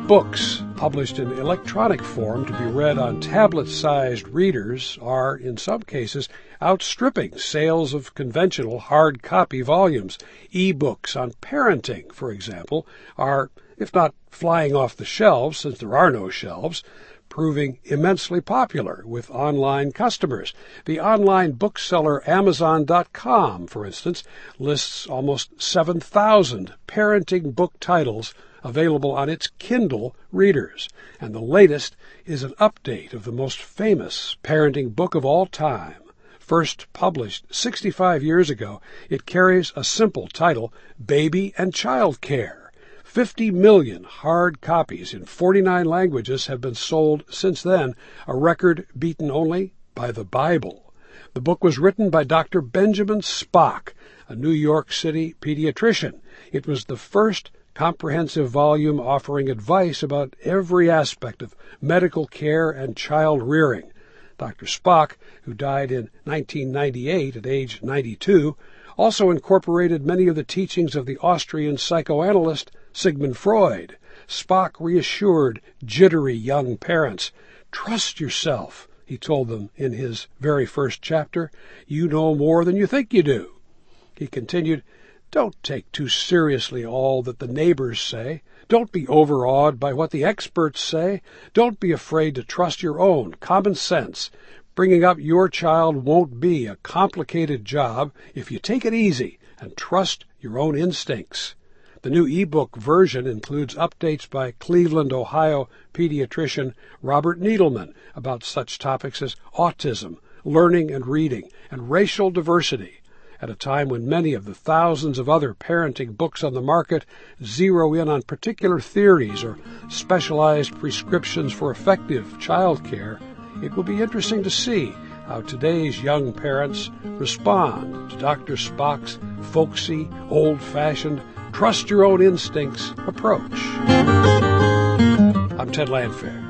Books published in electronic form to be read on tablet-sized readers are, in some cases, outstripping sales of conventional hard copy volumes. E-books on parenting, for example, are, if not flying off the shelves, since there are no shelves, proving immensely popular with online customers. The online bookseller Amazon.com, for instance, lists almost 7,000 parenting book titles available on its Kindle readers. And the latest is an update of the most famous parenting book of all time. First published 65 years ago, it carries a simple title, Baby and Child Care. 50 million hard copies in 49 languages have been sold since then, a record beaten only by the Bible. The book was written by Dr. Benjamin Spock, a New York City pediatrician. It was the first comprehensive volume offering advice about every aspect of medical care and child rearing. Dr. Spock, who died in 1998 at age 92, also incorporated many of the teachings of the Austrian psychoanalyst Sigmund Freud. Spock reassured jittery young parents. "Trust yourself," he told them in his very first chapter. "You know more than you think you do." He continued, "Don't take too seriously all that the neighbors say. Don't be overawed by what the experts say. Don't be afraid to trust your own common sense. Bringing up your child won't be a complicated job if you take it easy and trust your own instincts." The new ebook version includes updates by Cleveland, Ohio pediatrician Robert Needleman about such topics as autism, learning and reading, and racial diversity, at a time when many of the thousands of other parenting books on the market zero in on particular theories or specialized prescriptions for effective child care. It will be interesting to see how today's young parents respond to Dr. Spock's folksy, old-fashioned, trust-your-own-instincts approach. I'm Ted Landfair.